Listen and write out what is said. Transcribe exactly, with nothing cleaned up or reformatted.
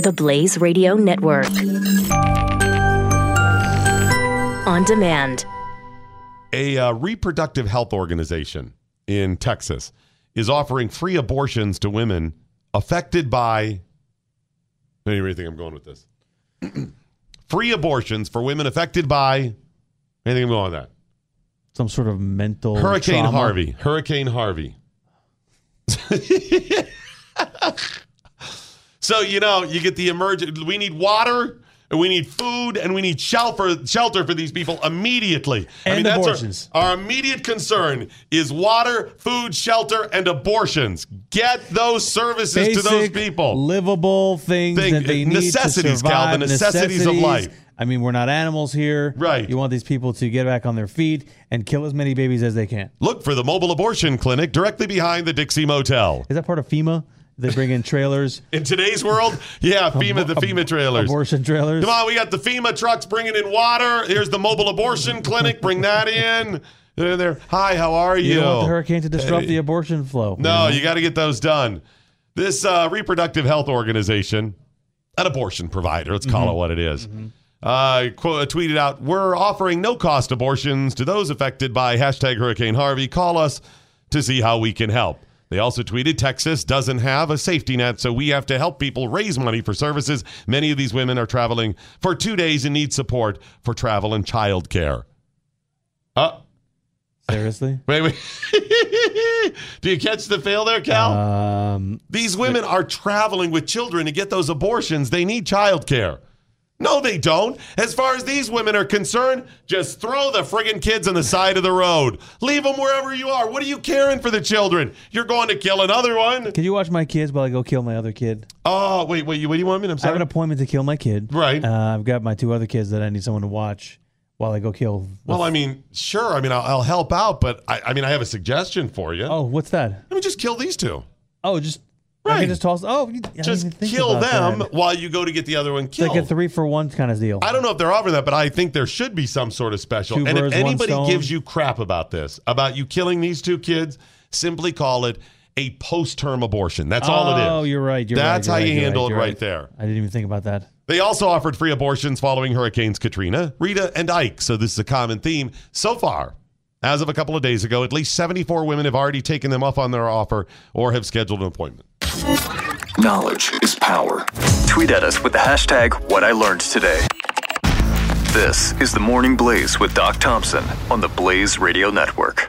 The Blaze Radio Network. On demand. A uh, reproductive health organization in Texas is offering free abortions to women affected by... Where do you think I'm going with this? Free abortions for women affected by... Where do you think I'm going with that? Some sort of mental Hurricane trauma. Harvey. Hurricane Harvey. So, you know, you get the emergent. We need water, and we need food, and we need shelter, shelter for these people immediately. And I mean, that's abortions. Our, our immediate concern is water, food, shelter, and abortions. Get those services Basic, to those people. livable things Thing- that they need necessities, to survive. Cal, the necessities of life. I mean, we're not animals here. Right. You want these people to get back on their feet and kill as many babies as they can. Look for the mobile abortion clinic directly behind the Dixie Motel. Is that part of FEMA? They bring in trailers. In today's world, yeah, FEMA, the FEMA trailers. Abortion trailers. Come on, we got the FEMA trucks bringing in water. Here's the mobile abortion clinic. Bring that in. They're there. Hi, how are you? You don't want the hurricane to disrupt Hey. the abortion flow. No, you know? you got to get those done. This uh, reproductive health organization, an abortion provider, let's call Mm-hmm. it what it is, mm-hmm. uh, quote, tweeted out, we're offering no-cost abortions to those affected by hashtag Hurricane Harvey. Call us to see how we can help. They also tweeted, Texas doesn't have a safety net, so we have to help people raise money for services. Many of these women are traveling for two days and need support for travel and childcare. Uh, Seriously? wait, wait. Do you catch the fail there, Cal? Um, These women are traveling with children to get those abortions. They need childcare. No, they don't. As far as these women are concerned, just throw the friggin' kids on the side of the road. Leave them wherever you are. What are you caring for the children? You're going to kill another one. Can you watch my kids while I go kill my other kid? Oh, wait, wait. What do you want me to? I'm I have sorry. an appointment to kill my kid. Right. Uh, I've got my two other kids that I need someone to watch while I go kill. the- Well, I mean, sure. I mean, I'll, I'll help out, but I, I mean, I have a suggestion for you. oh, what's that? Let me just kill these two. Oh, just I Right. can just toss. Oh, I didn't Just even think kill about them that. while you go to get the other one It's killed. like a three for one kind of deal. I don't know if they're offering that, but I think there should be some sort of special. Two and birds, if one anybody stone. gives you crap about this, about you killing these two kids, simply call it a post-term abortion. That's all it is. Oh, you're right. You're That's right, how you're you right, you're handle right, it you're right there. I didn't even think about that. They also offered free abortions following Hurricanes Katrina, Rita, and Ike. So this is a common theme. So far, as of a couple of days ago, at least seventy-four women have already taken them up on their offer or have scheduled an appointment. Knowledge is power. Tweet at us with the hashtag What I Learned Today. This is the Morning Blaze with Doc Thompson on the Blaze Radio Network.